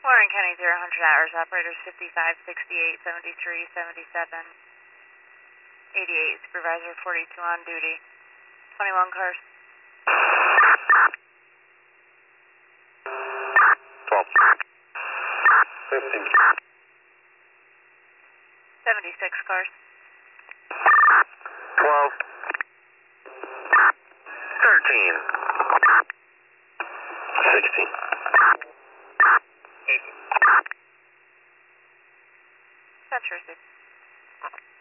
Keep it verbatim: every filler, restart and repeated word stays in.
Warren County zero hundred hours, operators fifty-five, sixty-eight, seventy-three, seventy-seven, eighty-eight, supervisor forty-two on duty, twenty-one cars. twelve. fifteen. seventy-six cars. twelve. thirteen. sixteen. Century.